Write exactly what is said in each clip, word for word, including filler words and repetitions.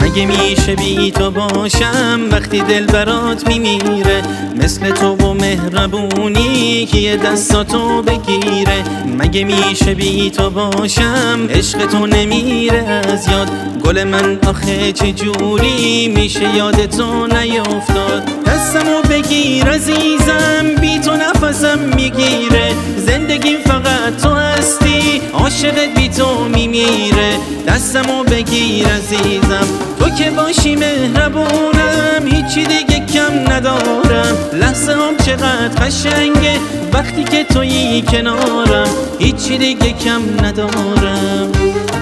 مگه میشه بی تو باشم وقتی دل برات میمیره؟ مثل تو و مهربونی که یه دستاتو بگیره. مگه میشه بی تو باشم عشق تو نمیره از یاد؟ گل من آخه چجوری میشه یاد تو نیافتاد؟ دستمو بگیر عزیزم، بی تو نفسم میگیره. زندگیم فقط تو هستی، عاشقت بی تو میمیره. دستمو بگیر عزیزم، تو که باشی مهربونم، هیچی دیگه کم ندارم. لحظه هم چقدر قشنگه وقتی که تویی کنارم، هیچی دیگه کم ندارم.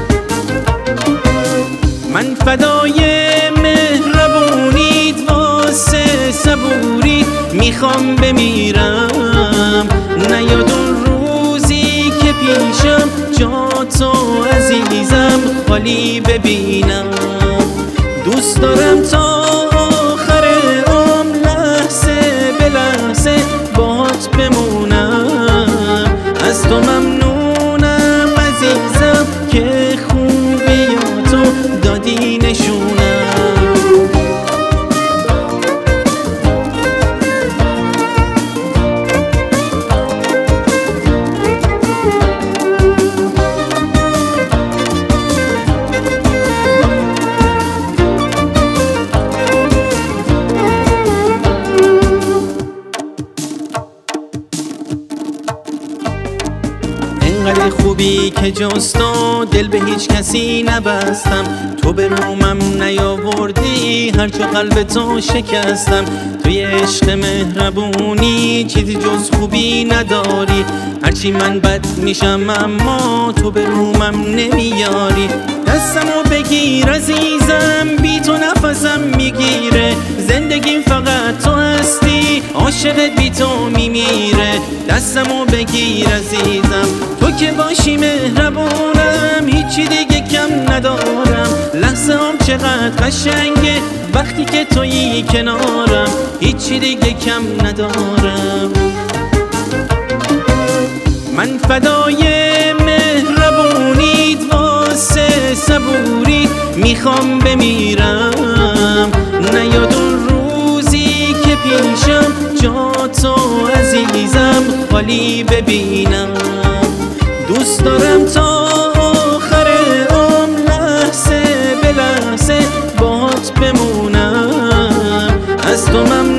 من فدای مهربونیت، واسه صبوری میخوام بمیرم. نیاد اون روزی که پیشم جا تو عزیزم خالی ببینم. دوست دارم تا آخر عمر لحظه به لحظه باهات بمونم. از تو ممنونم عزیزم که خوبیاتو دادی نشونم. انقدر خوبی که جز تو دل به هیچ کسی نبستم. تو به رومم نیاوردی هرچو قلب تو شکستم. توی عشق مهربونی چیزی جز خوبی نداری. هرچی من بد میشم اما تو به رومم نمیاری. دستمو بگیر عزیزم، بی تو نفسم میگیره. زندگیم فقط تو هستی، عاشقت بی تو میمیره. دستمو بگیر عزیزم، تو که باشی مهربونم، هیچی دیگه کم ندارم. لحظه هم چقدر قشنگه وقتی که تویی کنارم، هیچی دیگه کم ندارم. من فدای مهربونیت، واسه صبوری میخوام بمیرم. نیاد اون روزی که پیشم جا تو عزیزم خالی ببینم. دوست دارم تا آخر عمر لحظه به لحظه باهات بمونم. از تو ممنونم